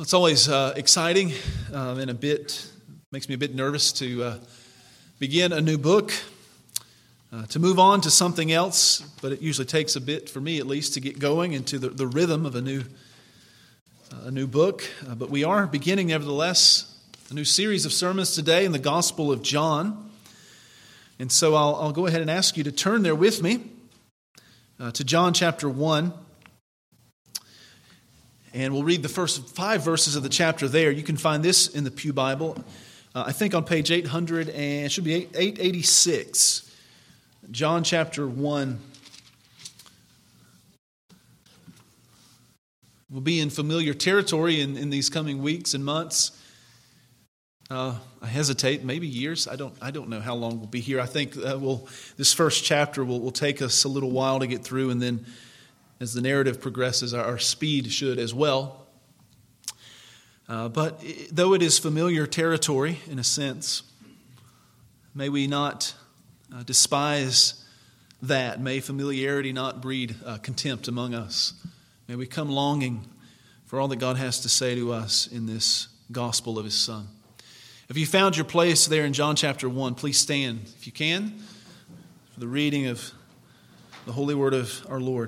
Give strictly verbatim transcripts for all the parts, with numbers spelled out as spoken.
It's always uh, exciting um, and a bit, makes me a bit nervous to uh, begin a new book, uh, to move on to something else, but it usually takes a bit, for me at least, to get going into the, the rhythm of a new, uh, a new book. Uh, but we are beginning, nevertheless, a new series of sermons today in the Gospel of John. And so I'll, I'll go ahead and ask you to turn there with me uh, to John chapter one. And we'll read the first five verses of the chapter there. You can find this in the Pew Bible, uh, I think on page eight hundred, and it should be eight eighty-six. John chapter one. We'll be in familiar territory in, in these coming weeks and months. Uh, I hesitate, maybe years. I don't. I don't know how long we'll be here. I think uh, we'll. This first chapter will, will take us a little while to get through, and then, as the narrative progresses, our, our speed should as well. Uh, but it, though it is familiar territory in a sense, may we not uh, despise that. May familiarity not breed uh, contempt among us. May we come longing for all that God has to say to us in this gospel of His Son. If you found your place there in John chapter one, please stand, if you can, for the reading of the holy word of our Lord.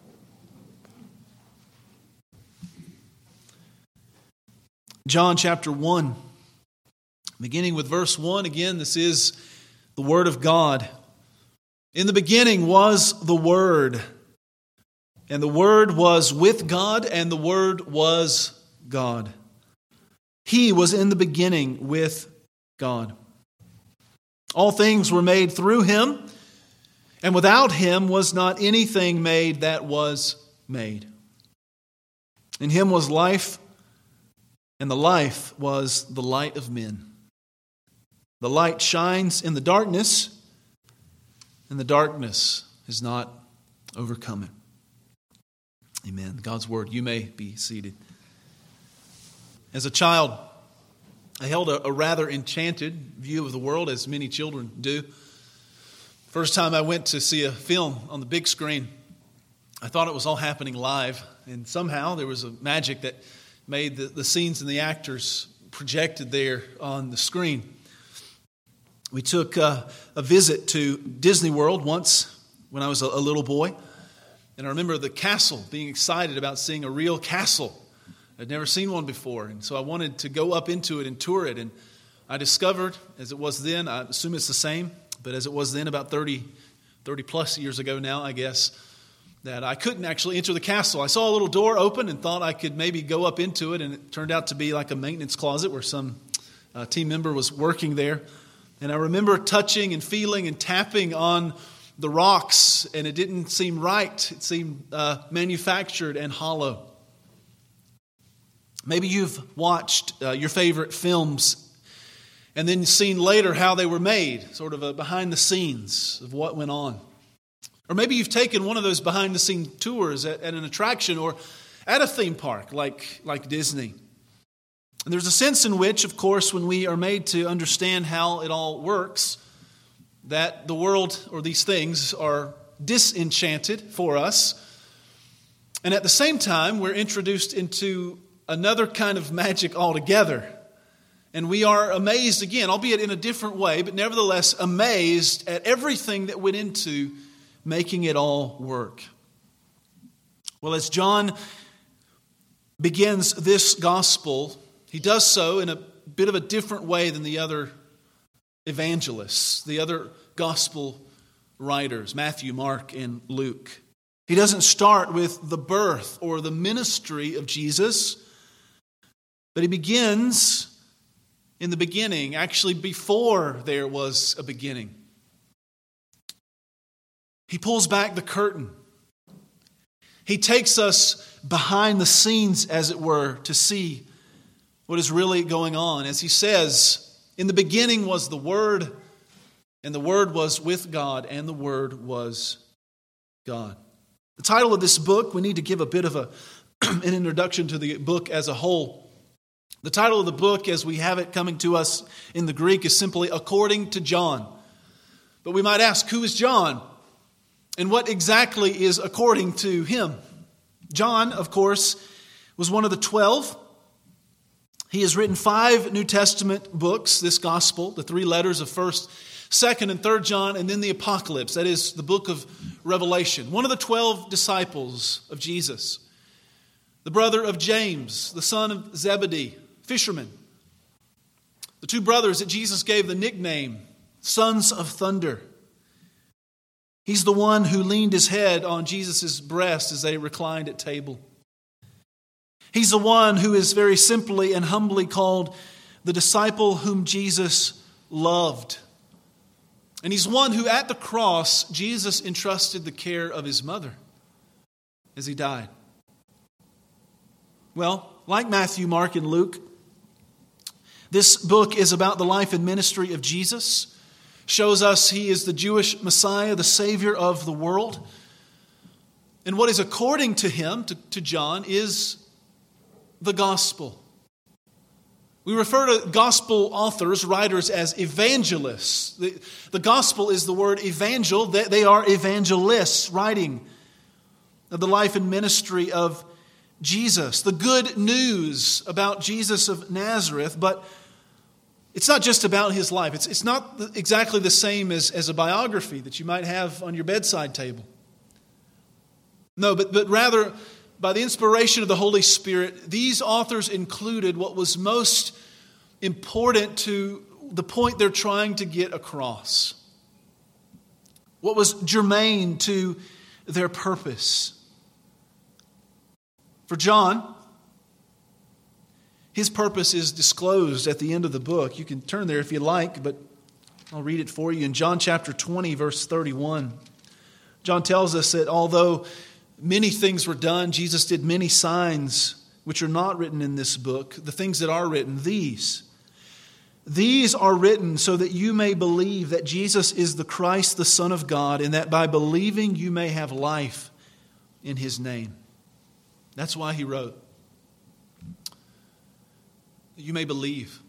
John chapter one, beginning with verse one. Again, this is the Word of God. In the beginning was the Word, and the Word was with God, and the Word was God. He was in the beginning with God. All things were made through Him, and without Him was not anything made that was made. In Him was life, and the life was the light of men. The light shines in the darkness, and the darkness has not overcome it. Amen. God's Word. You may be seated. As a child, I held a, a rather enchanted view of the world, as many children do. First time I went to see a film on the big screen, I thought it was all happening live, and somehow there was a magic that made the, the scenes and the actors projected there on the screen. We took uh, a visit to Disney World once when I was a, a little boy, and I remember the castle, being excited about seeing a real castle. I'd never seen one before, and so I wanted to go up into it and tour it. And I discovered, as it was then, I assume it's the same, but as it was then about thirty, thirty plus years ago now, I guess, that I couldn't actually enter the castle. I saw a little door open and thought I could maybe go up into it, and it turned out to be like a maintenance closet where some uh, team member was working there. And I remember touching and feeling and tapping on the rocks, and it didn't seem right. It seemed uh, manufactured and hollow. Maybe you've watched uh, your favorite films and then seen later how they were made, sort of a behind the scenes of what went on. Or maybe you've taken one of those behind the scene tours at, at an attraction or at a theme park like, like Disney. And there's a sense in which, of course, when we are made to understand how it all works, that the world or these things are disenchanted for us. And at the same time, we're introduced into another kind of magic altogether. And we are amazed again, albeit in a different way, but nevertheless amazed at everything that went into making it all work. Well, as John begins this gospel, he does so in a bit of a different way than the other evangelists, the other gospel writers, Matthew, Mark, and Luke. He doesn't start with the birth or the ministry of Jesus, but he begins in the beginning, actually before there was a beginning. He pulls back the curtain. He takes us behind the scenes, as it were, to see what is really going on. As he says, in the beginning was the Word, and the Word was with God, and the Word was God. The title of this book, we need to give a bit of a, an introduction to the book as a whole. The title of the book, as we have it coming to us in the Greek, is simply According to John. But we might ask, who is John? And what exactly is according to him? John, of course, was one of the twelve. He has written five New Testament books, this gospel, the three letters of first, second, and third John, and then the Apocalypse, that is the book of Revelation. One of the twelve disciples of Jesus, the brother of James, the son of Zebedee, fisherman. The two brothers that Jesus gave the nickname, Sons of Thunder. He's the one who leaned his head on Jesus' breast as they reclined at table. He's the one who is very simply and humbly called the disciple whom Jesus loved. And he's one who at the cross, Jesus entrusted the care of his mother as he died. Well, like Matthew, Mark, and Luke, this book is about the life and ministry of Jesus. Shows us he is the Jewish Messiah, the Savior of the world. And what is according to him, to, to John, is the gospel. We refer to gospel authors, writers, as evangelists. The, the gospel is the word evangel. They, they are evangelists writing of the life and ministry of Jesus. The good news about Jesus of Nazareth, but it's not just about his life. It's, it's not exactly the same as, as a biography that you might have on your bedside table. No, but, but rather, by the inspiration of the Holy Spirit, these authors included what was most important to the point they're trying to get across. What was germane to their purpose. For John, his purpose is disclosed at the end of the book. You can turn there if you like, but I'll read it for you. In John chapter twenty, verse thirty-one, John tells us that although many things were done, Jesus did many signs which are not written in this book. The things that are written, these. These are written so that you may believe that Jesus is the Christ, the Son of God, and that by believing you may have life in his name. That's why he wrote. That you may believe.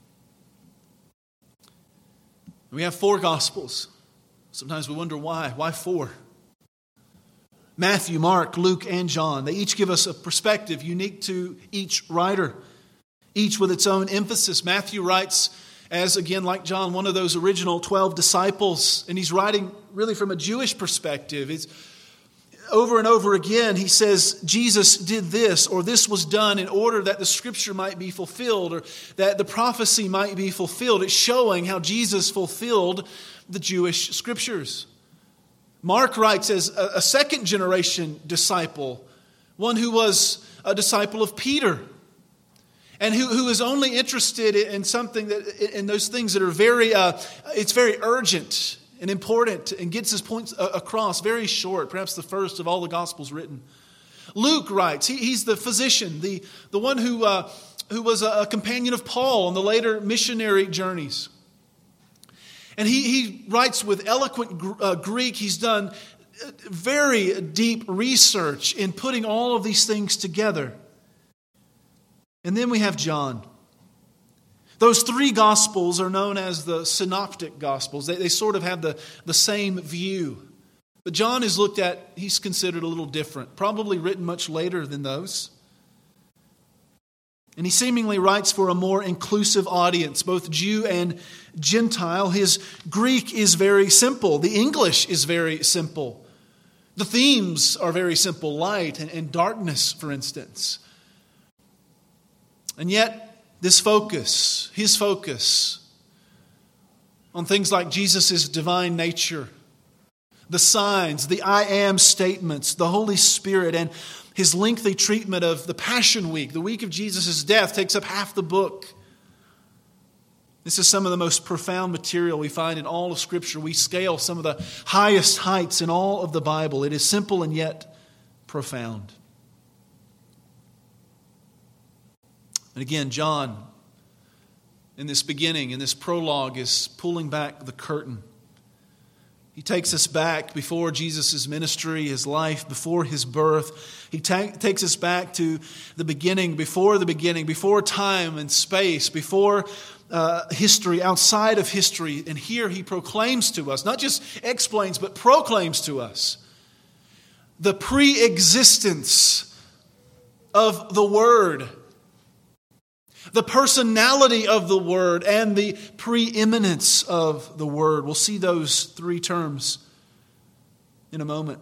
We have four Gospels. Sometimes we wonder why. Why four? Matthew, Mark, Luke, and John. They each give us a perspective unique to each writer, each with its own emphasis. Matthew writes as, again, like John, one of those original twelve disciples, and he's writing really from a Jewish perspective. It's over and over again, he says, Jesus did this, or this was done in order that the scripture might be fulfilled, or that the prophecy might be fulfilled. It's showing how Jesus fulfilled the Jewish scriptures. Mark writes as a second generation disciple, one who was a disciple of Peter, and who, who is only interested in something that, in those things that are very, uh, it's very urgent and important, and gets his points across very short, perhaps the first of all the Gospels written. Luke writes, he, he's the physician, the, the one who, uh, who was a companion of Paul on the later missionary journeys. And he, he writes with eloquent uh, Greek. He's done very deep research in putting all of these things together. And then we have John. Those three Gospels are known as the Synoptic Gospels. They, they sort of have the, the same view. But John is looked at, he's considered a little different, probably written much later than those. And he seemingly writes for a more inclusive audience, both Jew and Gentile. His Greek is very simple. The English is very simple. The themes are very simple, light and, and darkness, for instance. And yet, this focus, his focus on things like Jesus' divine nature, the signs, the I am statements, the Holy Spirit, and his lengthy treatment of the Passion Week, the week of Jesus' death, takes up half the book. This is some of the most profound material we find in all of Scripture. We scale some of the highest heights in all of the Bible. It is simple and yet profound. And again, John, in this beginning, in this prologue, is pulling back the curtain. He takes us back before Jesus' ministry, his life, before his birth. He ta- takes us back to the beginning, before the beginning, before time and space, before uh, history, outside of history. And here he proclaims to us, not just explains, but proclaims to us the pre-existence of the Word, the personality of the Word, and the preeminence of the Word. We'll see those three terms in a moment.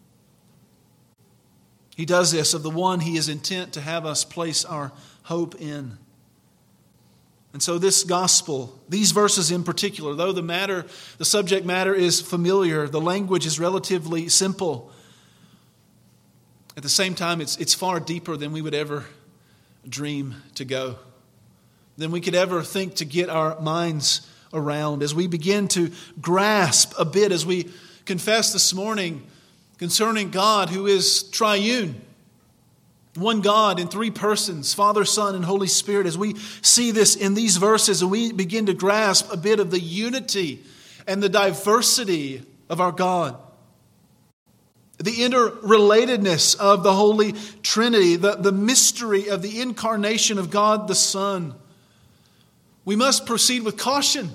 He does this of the one He is intent to have us place our hope in. And so this gospel, these verses in particular, though the matter, the subject matter is familiar, the language is relatively simple. At the same time, it's, it's far deeper than we would ever dream to go, than we could ever think to get our minds around. As we begin to grasp a bit, as we confess this morning concerning God who is triune, one God in three persons, Father, Son, and Holy Spirit, as we see this in these verses and we begin to grasp a bit of the unity and the diversity of our God, the interrelatedness of the Holy Trinity, the, the mystery of the incarnation of God the Son, we must proceed with caution.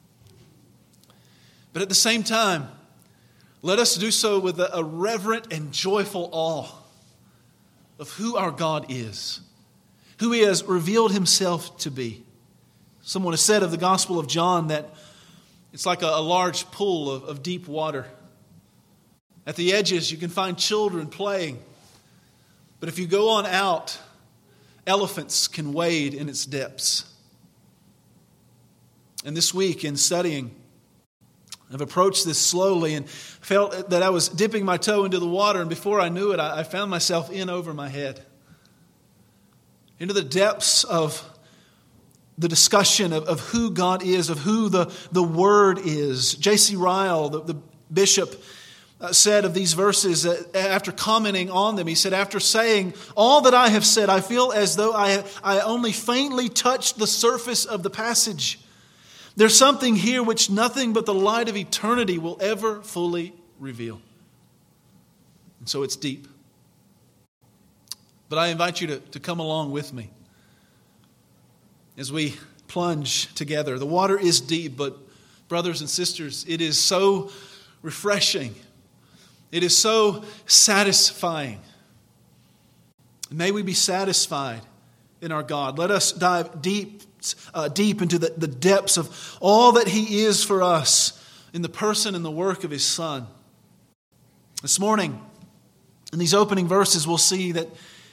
But at the same time, let us do so with a, a reverent and joyful awe of who our God is, who He has revealed Himself to be. Someone has said of the Gospel of John that it's like a, a large pool of, of deep water. At the edges, you can find children playing. But if you go on out, elephants can wade in its depths. And this week in studying, I've approached this slowly and felt that I was dipping my toe into the water, and before I knew it, I found myself in over my head. Into the depths of the discussion of, of who God is, of who the, the Word is. J C Ryle, the, the bishop, uh, said of these verses, uh, after commenting on them, he said, after saying all that I have said, I feel as though I, I only faintly touched the surface of the passage. There's something here which nothing but the light of eternity will ever fully reveal. And so it's deep. But I invite you to, to come along with me as we plunge together. The water is deep, but brothers and sisters, it is so refreshing. It is so satisfying. May we be satisfied in our God. Let us dive deep Uh, deep into the, the depths of all that He is for us in the person and the work of His Son. This morning, in these opening verses, we'll see that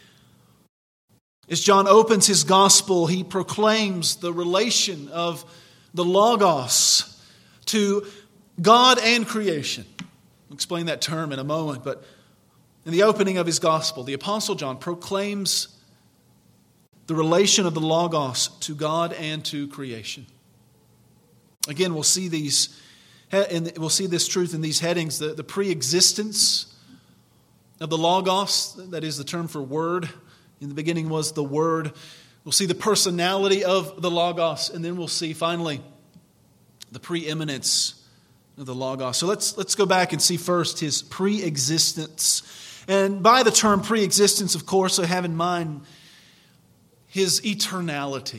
as John opens his gospel, he proclaims the relation of the Logos to God and creation. I'll explain that term in a moment, but in the opening of his gospel, the Apostle John proclaims the relation of the Logos to God and to creation. Again, we'll see these, and we'll see this truth in these headings: the, the pre-existence of the Logos, that is the term for word. In the beginning was the Word. We'll see the personality of the Logos, and then we'll see finally the preeminence of the Logos. So let's let's go back and see first His pre-existence. And by the term pre-existence, of course, I have in mind His eternality.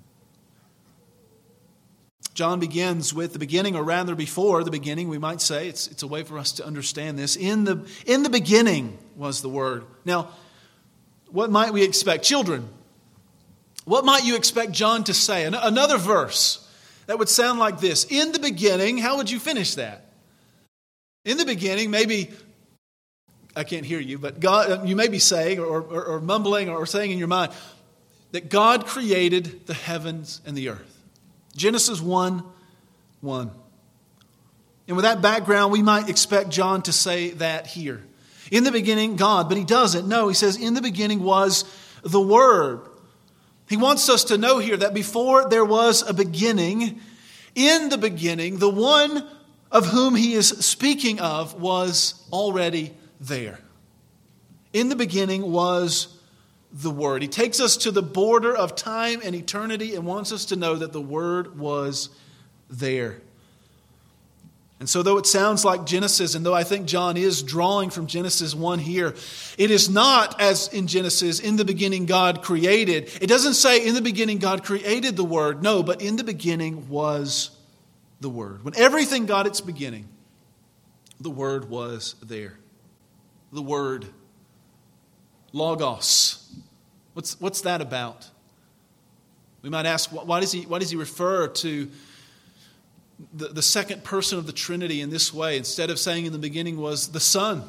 John begins with the beginning, or rather before the beginning, we might say. It's, it's a way for us to understand this. In the, in the beginning was the Word. Now, what might we expect? Children, what might you expect John to say? An- another verse that would sound like this. In the beginning, how would you finish that? In the beginning, maybe, I can't hear you, but God, you may be saying or, or, or mumbling or saying in your mind, that God created the heavens and the earth. Genesis one, one. And with that background, we might expect John to say that here. In the beginning, God, but he doesn't. No, he says, in the beginning was the Word. He wants us to know here that before there was a beginning, in the beginning, the one of whom he is speaking of was already there. In the beginning was the Word. He takes us to the border of time and eternity and wants us to know that the Word was there. And so though it sounds like Genesis, and though I think John is drawing from Genesis one here, it is not as in Genesis, in the beginning God created. It doesn't say in the beginning God created the Word. No, but in the beginning was the Word. When everything got its beginning, the Word was there. The Word. Logos. What's, what's that about? We might ask, why does he, why does he refer to the, the second person of the Trinity in this way, instead of saying in the beginning was the Son,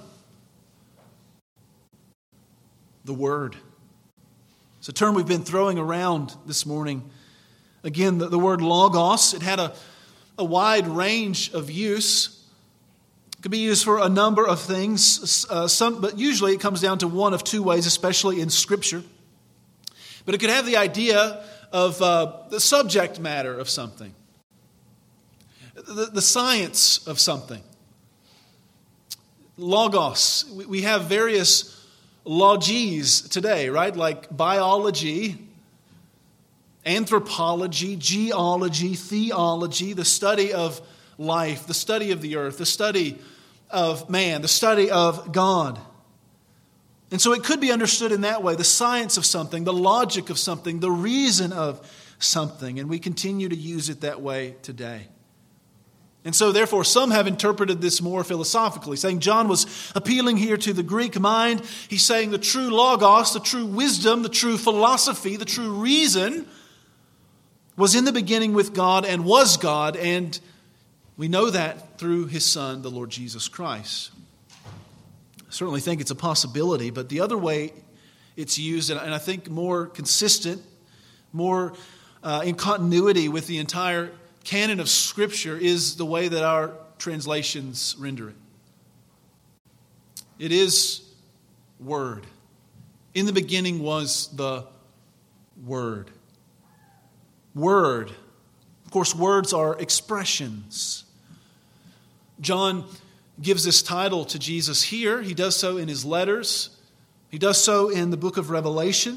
the Word? It's a term we've been throwing around this morning. Again, the, the word logos, it had a, a wide range of use. It could be used for a number of things, uh, some, but usually it comes down to one of two ways, especially in Scripture. But it could have the idea of uh, the subject matter of something, the, the science of something. Logos, we, we have various logies today, right? Like biology, anthropology, geology, theology, the study of life, the study of the earth, the study of man, the study of God. And so it could be understood in that way, the science of something, the logic of something, the reason of something. And we continue to use it that way today. And so therefore some have interpreted this more philosophically, saying John was appealing here to the Greek mind. He's saying the true logos, the true wisdom, the true philosophy, the true reason was in the beginning with God and was God, and we know that through His Son, the Lord Jesus Christ. I certainly think it's a possibility, but the other way it's used, and I think more consistent, more uh, in continuity with the entire canon of Scripture, is the way that our translations render it. It is Word. In the beginning was the Word. Word. Of course, words are expressions. John gives this title to Jesus here. He does so in his letters. He does so in the book of Revelation.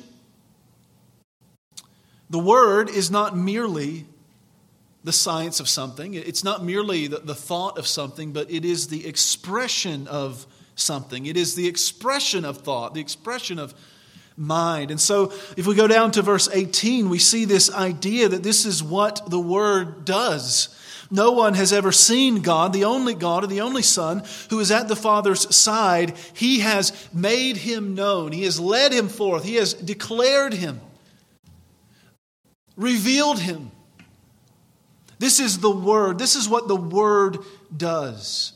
The Word is not merely the science of something. It's not merely the, the thought of something, but it is the expression of something. It is the expression of thought, the expression of mind. And so if we go down to verse eighteen, we see this idea that this is what the Word does. No one has ever seen God, the only God, or the only Son, who is at the Father's side. He has made Him known. He has led Him forth. He has declared Him, revealed Him. This is the Word. This is what the Word does.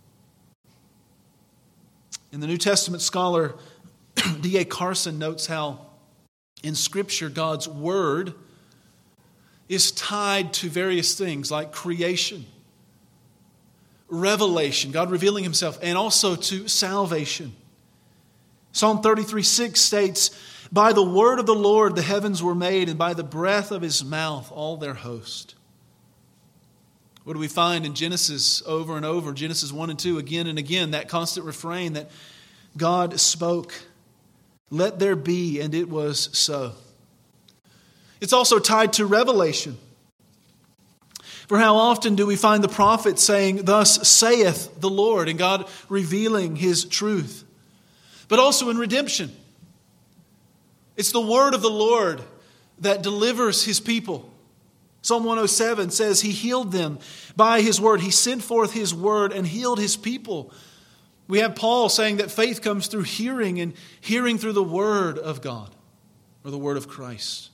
And the New Testament scholar D A Carson notes how in Scripture God's Word is tied to various things like creation, revelation, God revealing Himself, and also to salvation. Psalm thirty-three six states, "By the word of the Lord the heavens were made, and by the breath of His mouth all their host." What do we find in Genesis over and over? Genesis one and two, again and again, that constant refrain that God spoke, "Let there be," and it was so. It's also tied to revelation. For how often do we find the prophet saying, "Thus saith the Lord," and God revealing His truth? But also in redemption. It's the word of the Lord that delivers His people. Psalm one oh seven says He healed them by His word. He sent forth His word and healed His people. We have Paul saying that faith comes through hearing, and hearing through the word of God, or the word of Christ.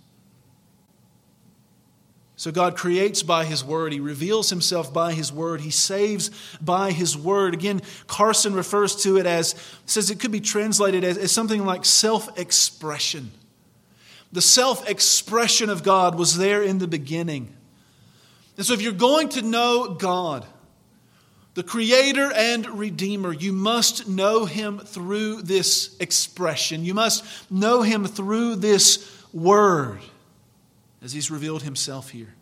So God creates by His word. He reveals Himself by His word. He saves by His word. Again, Carson refers to it as, says it could be translated as, as something like self-expression. The self-expression of God was there in the beginning. And so if you're going to know God, the Creator and Redeemer, you must know Him through this expression. You must know Him through this word, as He's revealed Himself here.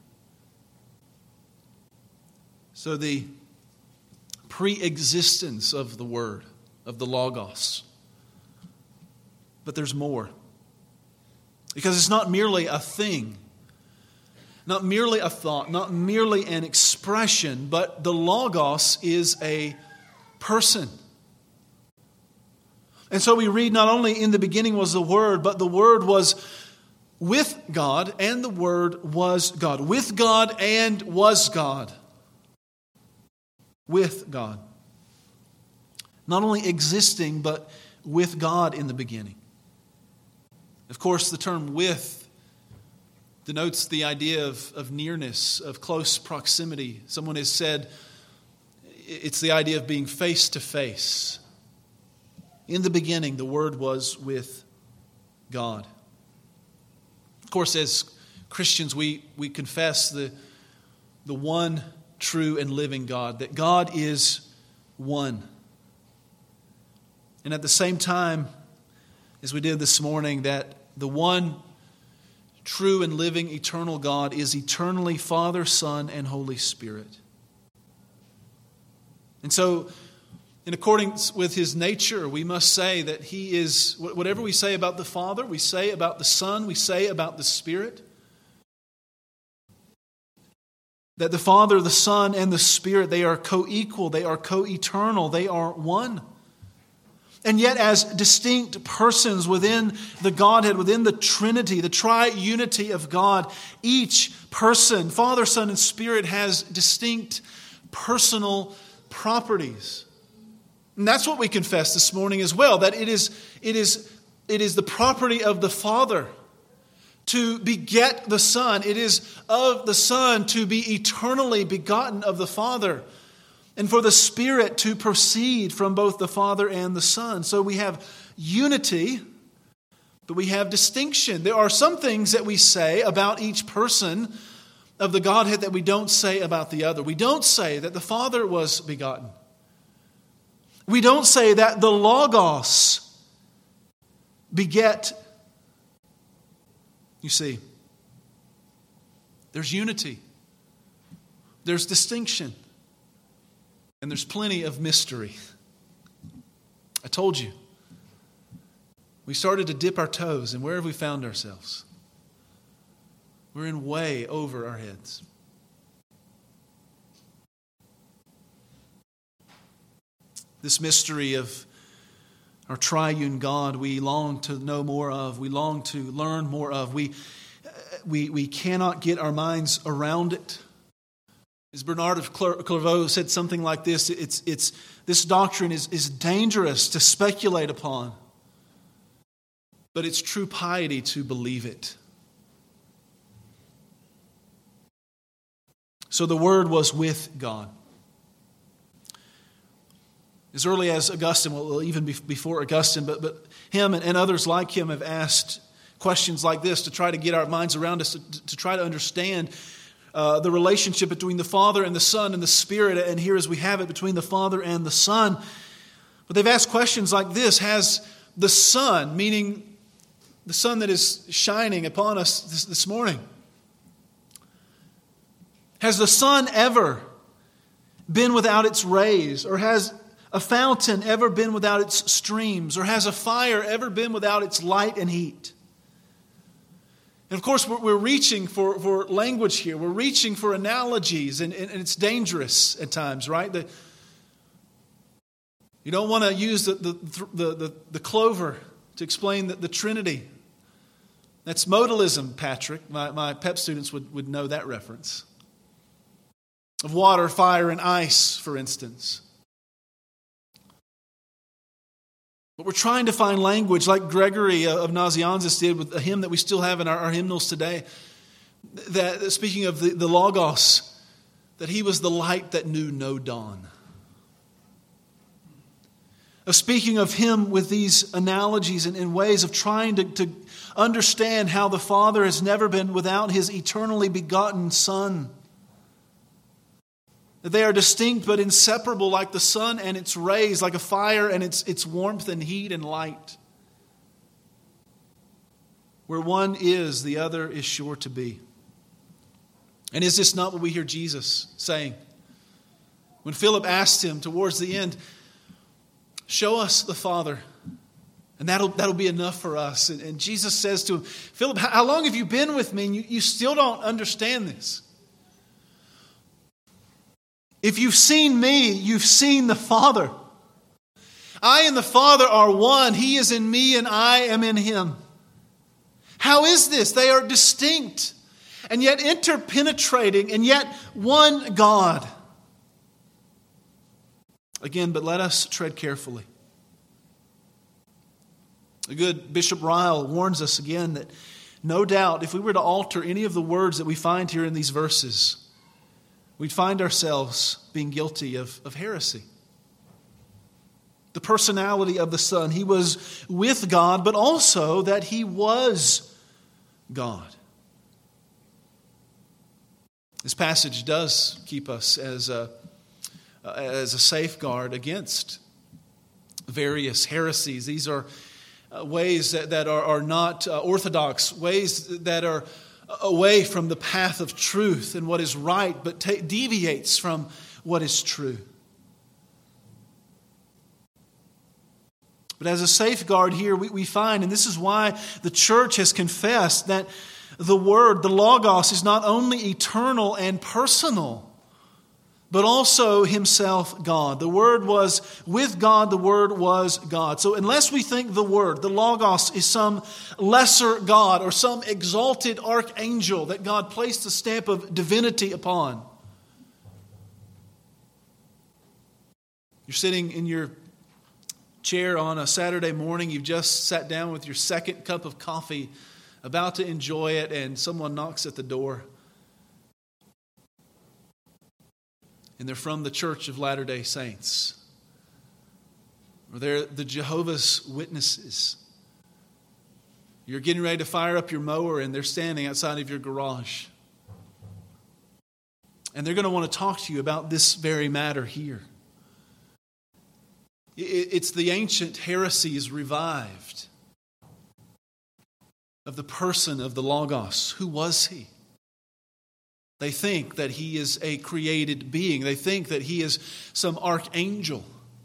So the pre-existence of the Word, of the Logos. But there's more. Because it's not merely a thing, not merely a thought, not merely an expression, but the Logos is a person. And so we read, not only in the beginning was the Word, but the Word was with God, and the Word was God. With God and was God. With God. Not only existing, but with God in the beginning. Of course, the term "with" denotes the idea of, of nearness, of close proximity. Someone has said it's the idea of being face to face. In the beginning, the Word was with God. Of course, as Christians, we, we confess the, the one true and living God, that God is one. And at the same time, as we did this morning, that the one true and living eternal God is eternally Father, Son, and Holy Spirit. And so, in accordance with His nature, we must say that He is, whatever we say about the Father, we say about the Son, we say about the Spirit, that the Father, the Son, and the Spirit, they are co-equal, they are co-eternal, they are one. And yet, as distinct persons within the Godhead, within the Trinity, the triunity of God, each person, Father, Son, and Spirit, has distinct personal properties. And that's what we confess this morning as well, that it is, it is, it is the property of the Father to beget the Son. It is of the Son to be eternally begotten of the Father, and for the Spirit to proceed from both the Father and the Son. So we have unity, but we have distinction. There are some things that we say about each person of the Godhead that we don't say about the other. We don't say that the Father was begotten. We don't say that the Logos beget. You see, there's unity, there's distinction, and there's plenty of mystery. I told you, we started to dip our toes, and where have we found ourselves? We're in way over our heads. This mystery of our triune God, we long to know more of. We long to learn more of. We, we, we cannot get our minds around it. As Bernard of Clairvaux said something like this, it's, it's, this doctrine is, is dangerous to speculate upon, but it's true piety to believe it. So the Word was with God. As early as Augustine, well, even before Augustine, but, but him and, and others like him have asked questions like this to try to get our minds around us, to, to try to understand uh, the relationship between the Father and the Son and the Spirit. And here as we have it, between the Father and the Son. But they've asked questions like this: has the sun, meaning the sun that is shining upon us this, this morning, has the sun ever been without its rays? Or has a fountain ever been without its streams? Or has a fire ever been without its light and heat? And of course, we're, we're reaching for, for language here. We're reaching for analogies, and, and, and it's dangerous at times, right? The, you don't want to use the, the, the, the, the clover to explain the, the Trinity. That's modalism, Patrick. My, my P E P students would, would know that reference. Of water, fire, and ice, for instance. But we're trying to find language like Gregory of Nazianzus did with a hymn that we still have in our, our hymnals today. That, speaking of the, the Logos, that He was the light that knew no dawn. Of speaking of Him with these analogies and, and ways of trying to, to understand how the Father has never been without His eternally begotten Son. That they are distinct but inseparable, like the sun and its rays, like a fire and its, its warmth and heat and light. Where one is, the other is sure to be. And is this not what we hear Jesus saying? When Philip asked Him towards the end, show us the Father, and that'll, that'll be enough for us. And, and Jesus says to him, Philip, how long have you been with me and you, you still don't understand this? If you've seen me, you've seen the Father. I and the Father are one. He is in me and I am in Him. How is this? They are distinct and yet interpenetrating and yet one God. Again, but let us tread carefully. A good Bishop Ryle warns us again that No doubt, if we were to alter any of the words that we find here in these verses, we'd find ourselves being guilty of, of heresy. The personality of the Son. He was with God, but also that He was God. This passage does keep us as a, as a safeguard against various heresies. These are ways that, that are, are not orthodox, ways that are away from the path of truth and what is right, but ta- deviates from what is true. But as a safeguard here, we, we find, and this is why the church has confessed, that the Word, the Logos, is not only eternal and personal, but also Himself God. The Word was with God, the Word was God. So unless we think the Word, the Logos, is some lesser God or some exalted archangel that God placed a stamp of divinity upon, you're sitting in your chair on a Saturday morning, you've just sat down with your second cup of coffee, about to enjoy it, and someone knocks at the door. And they're from the Church of Latter-day Saints. Or they're the Jehovah's Witnesses. You're getting ready to fire up your mower and they're standing outside of your garage. And they're going to want to talk to you about this very matter here. It's the ancient heresies revived of the person of the Logos. Who was He? They think that He is a created being. They think that He is some archangel.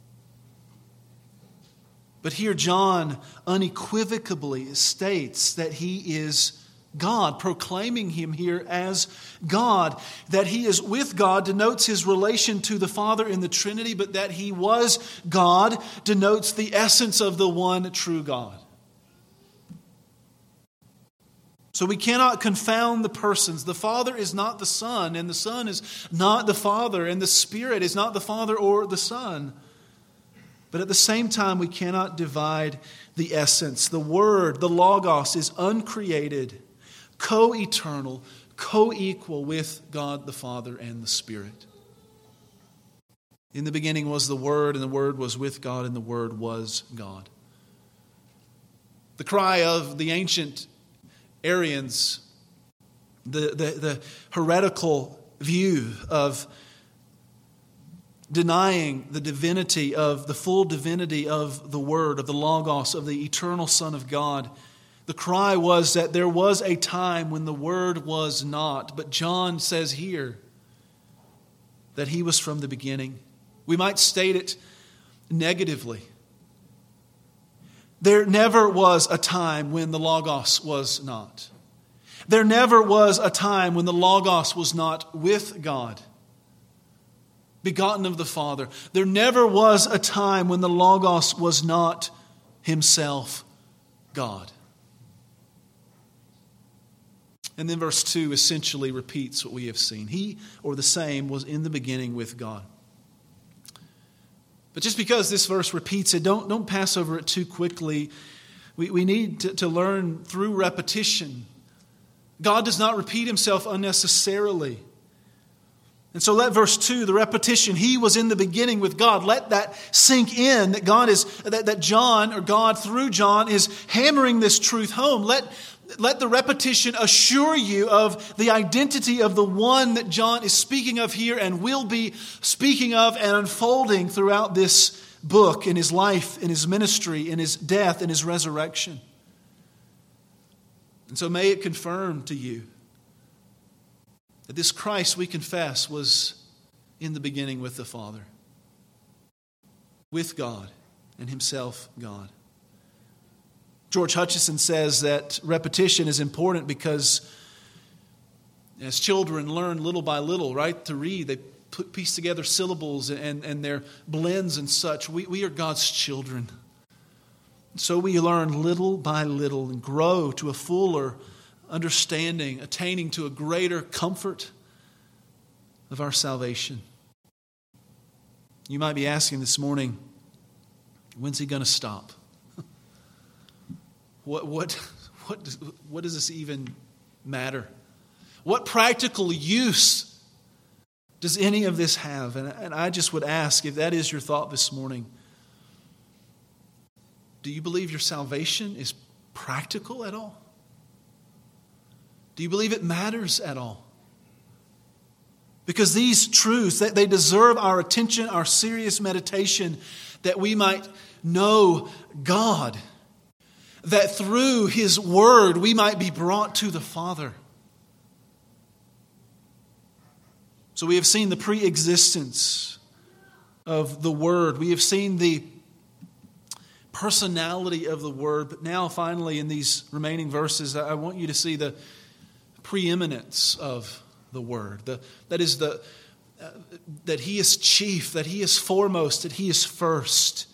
But here John unequivocally states that He is God, proclaiming Him here as God. That He is with God denotes His relation to the Father in the Trinity, but that He was God denotes the essence of the one true God. So we cannot confound the persons. The Father is not the Son, and the Son is not the Father, and the Spirit is not the Father or the Son. But at the same time, we cannot divide the essence. The Word, the Logos, is uncreated, co-eternal, co-equal with God the Father and the Spirit. In the beginning was the Word, and the Word was with God, and the Word was God. The cry of the ancient Arians, the, the, the heretical view of denying the divinity of, the full divinity of the Word, of the Logos, of the eternal Son of God. The cry was that there was a time when the Word was not. But John says here that He was from the beginning. We might state it negatively. There never was a time when the Logos was not. There never was a time when the Logos was not with God, begotten of the Father. There never was a time when the Logos was not Himself God. And then verse two essentially repeats what we have seen. He, or the same, was in the beginning with God. But just because this verse repeats it, don't, don't pass over it too quickly. We, we need to, to learn through repetition. God does not repeat Himself unnecessarily. And so let verse two, the repetition, He was in the beginning with God, let that sink in, that God is, that, that John, or God through John, is hammering this truth home. Let, let the repetition assure you of the identity of the one that John is speaking of here and will be speaking of and unfolding throughout this book, in His life, in His ministry, in His death, in His resurrection. And so may it confirm to you that this Christ we confess was in the beginning with the Father, with God, and Himself God. George Hutchison says that repetition is important because as children learn little by little, right, to read, they put, piece together syllables and, and their blends and such. We, we are God's children. So we learn little by little and grow to a fuller understanding, attaining to a greater comfort of our salvation. You might be asking this morning, when's He going to stop? What what what does, what does this even matter? What practical use does any of this have? And, and I just would ask, if that is your thought this morning, do you believe your salvation is practical at all? Do you believe it matters at all? Because these truths, they deserve our attention, our serious meditation, that we might know God, that through His Word we might be brought to the Father. So we have seen the pre-existence of the Word. We have seen the personality of the Word. But now finally in these remaining verses, I want you to see the preeminence of the Word. The, that is, the uh, that He is chief, that He is foremost, that He is first.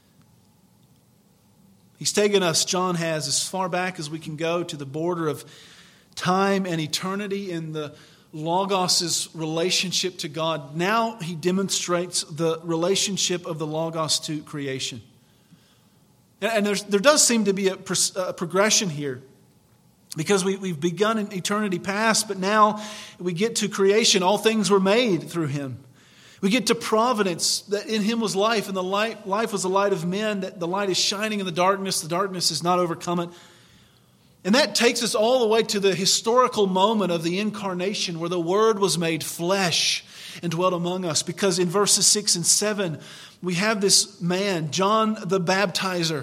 He's taken us, John has, as far back as we can go to the border of time and eternity in the Logos' relationship to God. Now he demonstrates the relationship of the Logos to creation. And there's, there does seem to be a, a progression here, because we, we've begun in eternity past, but now we get to creation. All things were made through Him. We get to providence, that in Him was life, and the light, life was the light of men, that the light is shining in the darkness, the darkness has not overcome it. And that takes us all the way to the historical moment of the incarnation, where the Word was made flesh and dwelt among us. Because in verses six and seven, we have this man, John the Baptizer,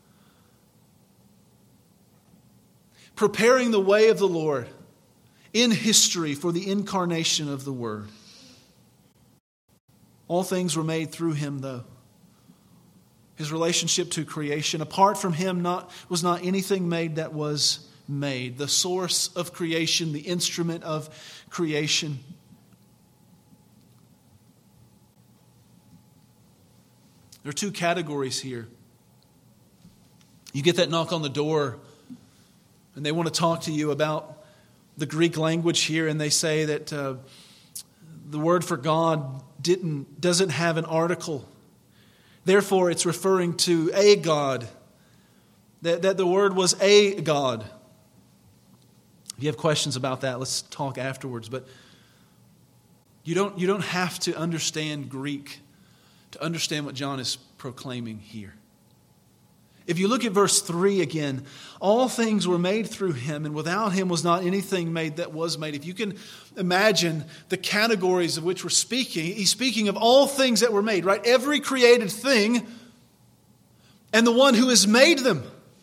preparing the way of the Lord in history for the incarnation of the Word. All things were made through Him, though. His relationship to creation. Apart from Him not, was not anything made that was made. The source of creation, the instrument of creation. There are two categories here. You get that knock on the door, and they want to talk to you about the Greek language here, and they say that uh, the word for God didn't doesn't have an article. Therefore, it's referring to a God, that, that the word was a God. If you have questions about that, let's talk afterwards. But you don't, you don't have to understand Greek to understand what John is proclaiming here. If you look at verse three again, all things were made through Him, and without Him was not anything made that was made. If you can imagine the categories of which we're speaking, he's speaking of all things that were made, right? Every created thing and the one who has made them.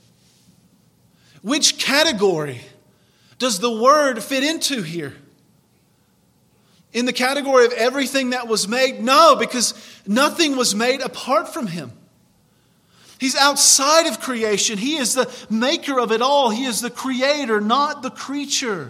Which category does the Word fit into here? In the category of everything that was made? No, because nothing was made apart from Him. He's outside of creation. He is the maker of it all. He is the creator, not the creature.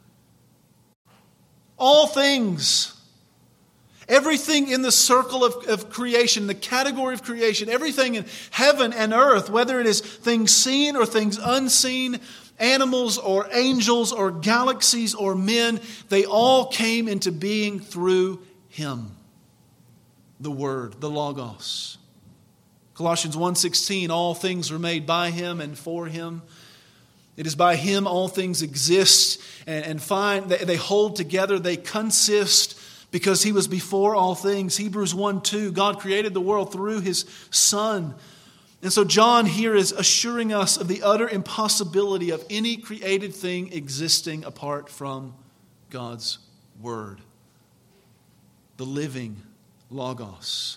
All things, everything in the circle of, of creation, the category of creation, everything in heaven and earth, whether it is things seen or things unseen, animals or angels or galaxies or men, they all came into being through Him. The Word, the Logos. Colossians one sixteen, all things were made by Him and for Him. It is by Him all things exist and, and find they, they hold together, they consist because He was before all things. Hebrews one two, God created the world through His Son. And so John here is assuring us of the utter impossibility of any created thing existing apart from God's Word. The living Logos.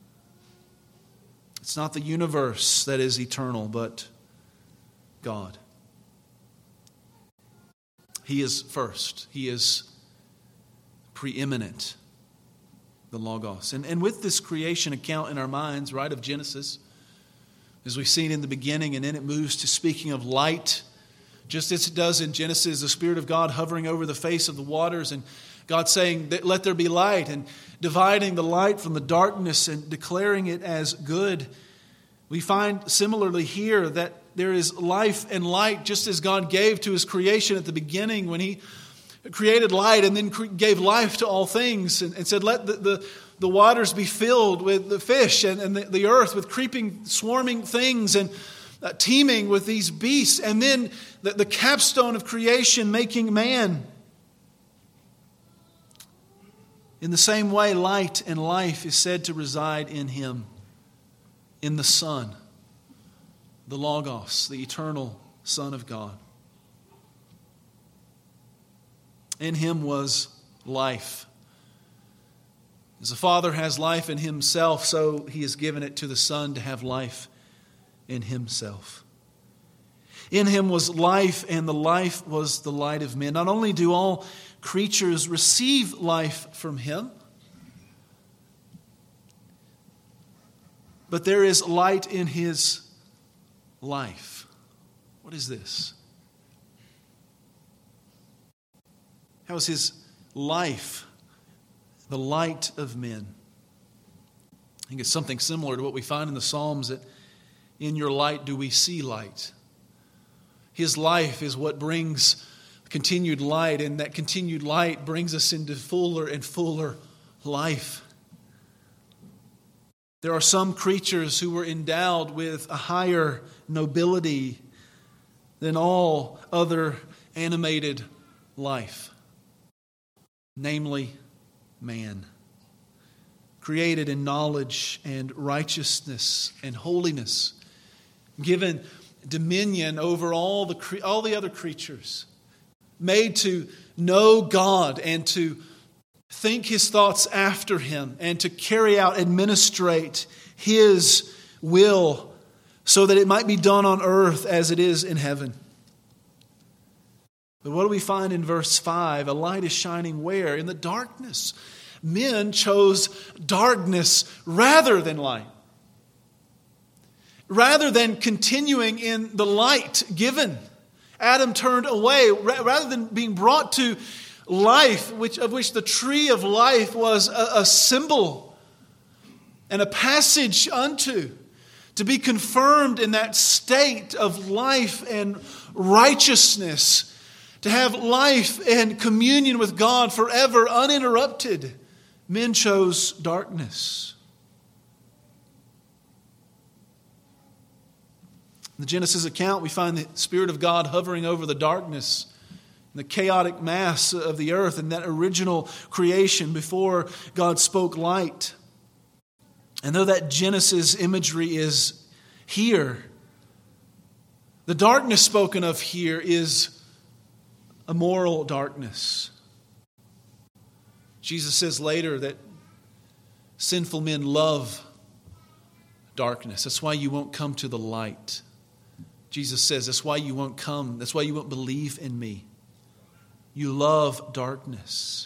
It's not the universe that is eternal, but God. He is first. He is preeminent, the Logos. And, and with this creation account in our minds, right, of Genesis, as we've seen in the beginning, and then it moves to speaking of light, just as it does in Genesis, the Spirit of God hovering over the face of the waters, and God saying, let there be light, and dividing the light from the darkness and declaring it as good. We find similarly here that there is life and light, just as God gave to His creation at the beginning when He created light and then gave life to all things and, and said, let the, the, the waters be filled with the fish and, and the, the earth with creeping, swarming things. And uh, teeming with these beasts, and then the, the capstone of creation, making man. In the same way, light and life is said to reside in him, in the Son, the Logos, the eternal Son of God. In him was life. As the Father has life in himself, so he has given it to the Son to have life in himself. In him was life, and the life was the light of men. Not only do all creatures receive life from him, but there is light in his life. What is this? How is his life the light of men? I think it's something similar to what we find in the Psalms, that in your light do we see light. His life is what brings continued light, and that continued light brings us into fuller and fuller life. There are some creatures who were endowed with a higher nobility than all other animated life, namely man, created in knowledge and righteousness and holiness, given dominion over all the all the other creatures, made to know God and to think his thoughts after him and to carry out, administrate his will so that it might be done on earth as it is in heaven. But what do we find in verse five? A light is shining where? In the darkness. Men chose darkness rather than light. Rather than continuing in the light given, Adam turned away. Rather than being brought to life, which of which the tree of life was a, a symbol and a passage unto, to be confirmed in that state of life and righteousness, to have life and communion with God forever uninterrupted, men chose darkness. In the Genesis account, we find the Spirit of God hovering over the darkness, the chaotic mass of the earth, and that original creation before God spoke light. And though that Genesis imagery is here, the darkness spoken of here is a moral darkness. Jesus says later that sinful men love darkness. That's why you won't come to the light. Jesus says that's why you won't come. That's why you won't believe in me. You love darkness.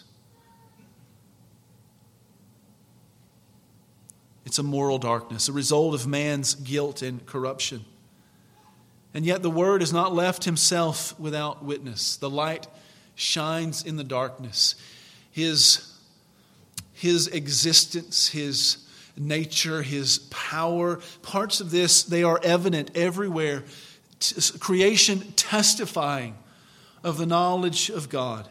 It's a moral darkness, a result of man's guilt and corruption. And yet the Word has not left himself without witness. The light shines in the darkness. His, his existence, his nature, his power, parts of this, they are evident everywhere. T- creation testifying of the knowledge of God.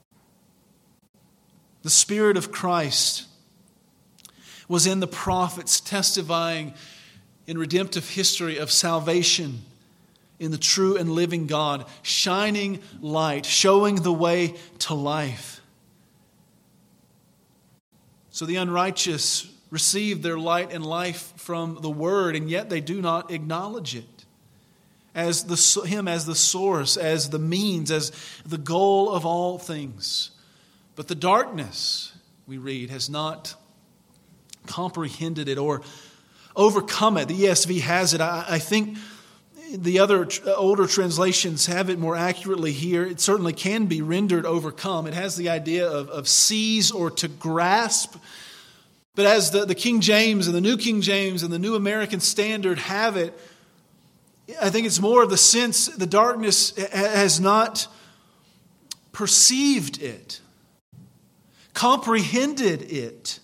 The Spirit of Christ was in the prophets, testifying in redemptive history of salvation in the true and living God, shining light, showing the way to life. So the unrighteous receive their light and life from the Word, and yet they do not acknowledge it as the Him as the source, as the means, as the goal of all things. But the darkness, we read, has not comprehended it or overcome it. The E S V has it. I, I think the other older translations have it more accurately here. It certainly can be rendered overcome. It has the idea of, of seize or to grasp. But as the, the King James and the New King James and the New American Standard have it, I think it's more of the sense the darkness has not perceived it, comprehended it.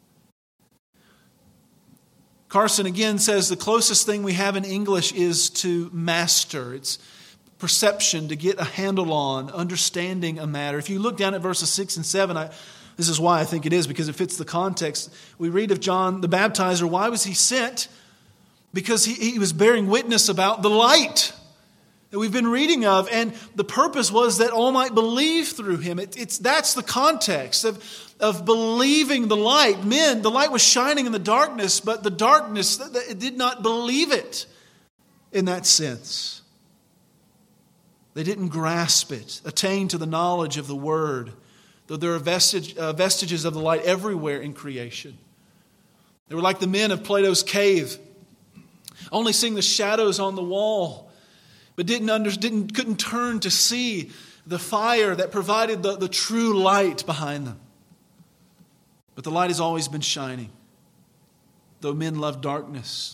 Carson again says the closest thing we have in English is to master. It's perception, to get a handle on, understanding a matter. If you look down at verses six and seven, I, this is why I think it is, because it fits the context. We read of John the Baptizer. Why was he sent? because he, he was bearing witness about the light that we've been reading of, and the purpose was that all might believe through him. It, it's that's the context of, of believing the light. Men, the light was shining in the darkness, but the darkness it did not believe it in that sense. They didn't grasp it, attain to the knowledge of the Word, though there are vestige, uh, vestiges of the light everywhere in creation. They were like the men of Plato's cave, only seeing the shadows on the wall, but didn't under, didn't couldn't turn to see the fire that provided the, the true light behind them. But the light has always been shining, though men love darkness.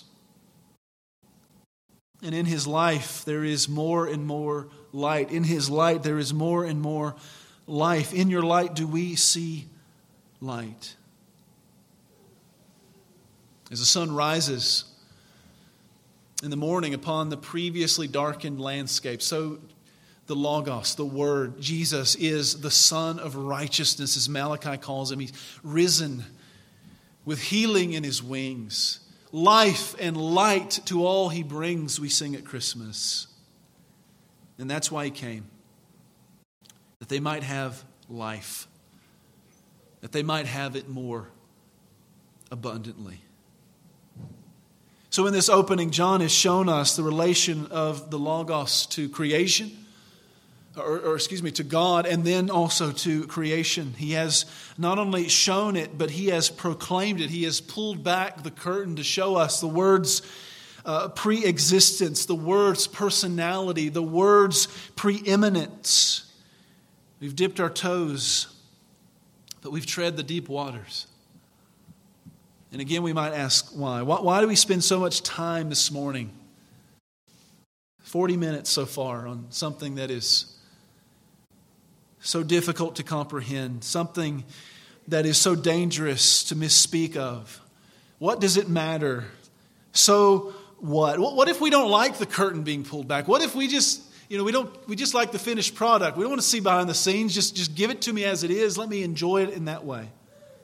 And in his life there is more and more light. In his light there is more and more life. In your light do we see light. As the sun rises in the morning upon the previously darkened landscape, so the Logos, the Word, Jesus is the Son of righteousness, as Malachi calls him. He's risen with healing in his wings. Life and light to all he brings, we sing at Christmas. And that's why he came. That they might have life. That they might have it more abundantly. So in this opening, John has shown us the relation of the Logos to creation, or, or excuse me, to God, and then also to creation. He has not only shown it, but he has proclaimed it. He has pulled back the curtain to show us the Word's uh, pre-existence, the Word's personality, the Word's preeminence. We've dipped our toes, but we've tread the deep waters. And again, we might ask why. Why, why do we spend so much time this morning, forty minutes so far, on something that is so difficult to comprehend, something that is so dangerous to misspeak of? What does it matter? So what? What if we don't like the curtain being pulled back? What if we just, you know, we don't, we just like the finished product? We don't want to see behind the scenes. Just, just give it to me as it is. Let me enjoy it in that way.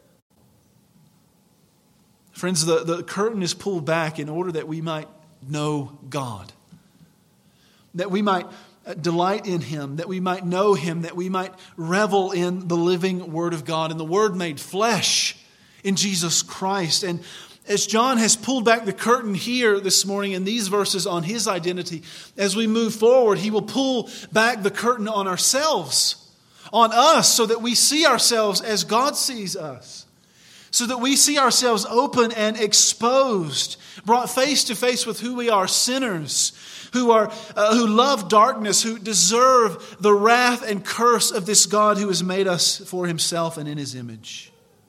Friends, the, the curtain is pulled back in order that we might know God, that we might delight in Him, that we might know Him, that we might revel in the living Word of God and the Word made flesh in Jesus Christ. And as John has pulled back the curtain here this morning in these verses on His identity, as we move forward, He will pull back the curtain on ourselves, on us, so that we see ourselves as God sees us. So that we see ourselves open and exposed, brought face to face with who we are, sinners who are uh, who love darkness, who deserve the wrath and curse of this God who has made us for Himself and in His image.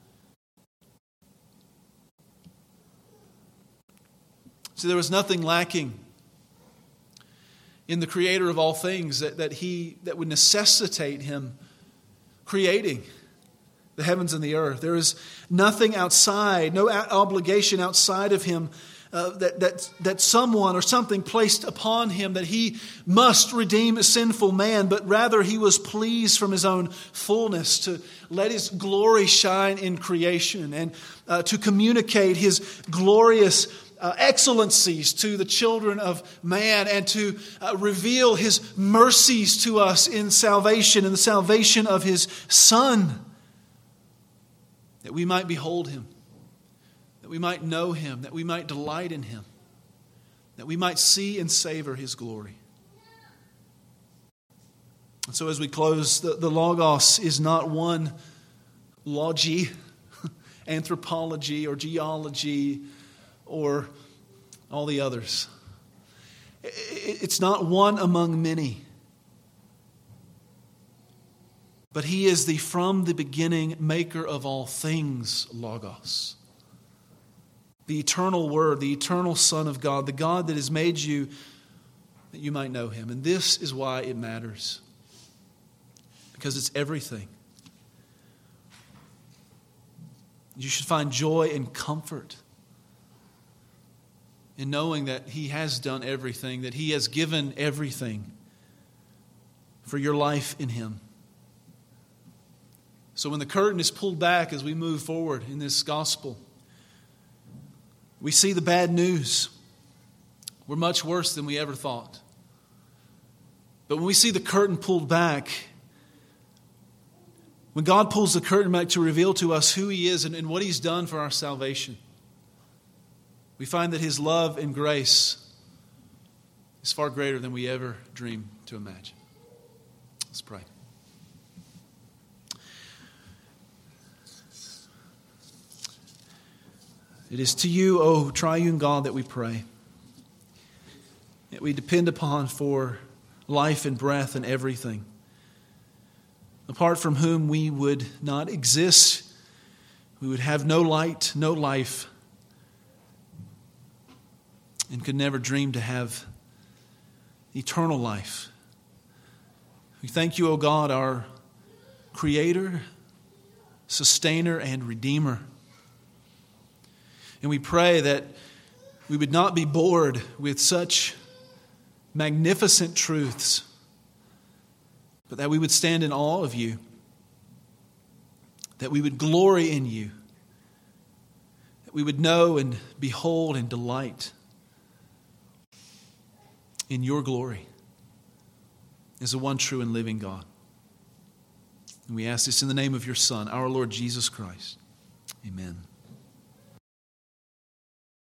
So there was nothing lacking in the Creator of all things that, that He that would necessitate Him creating the heavens and the earth. There is nothing outside, no obligation outside of Him uh, that, that, that someone or something placed upon Him that He must redeem a sinful man, but rather He was pleased from His own fullness to let His glory shine in creation and uh, to communicate His glorious uh, excellencies to the children of man and to uh, reveal His mercies to us in salvation, in the salvation of His Son. That we might behold Him, that we might know Him, that we might delight in Him, that we might see and savor His glory. And so as we close, the, the Logos is not one logy, anthropology, or geology, or all the others. It's not one among many. But He is the from the beginning maker of all things, Logos. The eternal Word, the eternal Son of God, the God that has made you that you might know Him. And this is why it matters. Because it's everything. You should find joy and comfort in knowing that He has done everything, that He has given everything for your life in Him. So when the curtain is pulled back as we move forward in this gospel, we see the bad news. We're much worse than we ever thought. But when we see the curtain pulled back, when God pulls the curtain back to reveal to us who He is and, and what He's done for our salvation, we find that His love and grace is far greater than we ever dreamed to imagine. Let's pray. It is to You, O triune God, that we pray, that we depend upon for life and breath and everything, apart from whom we would not exist. We would have no light, no life, and could never dream to have eternal life. We thank You, O God, our Creator, Sustainer, and Redeemer. And we pray that we would not be bored with such magnificent truths, but that we would stand in awe of You, that we would glory in You, that we would know and behold and delight in Your glory as the one true and living God. And we ask this in the name of Your Son, our Lord Jesus Christ. Amen.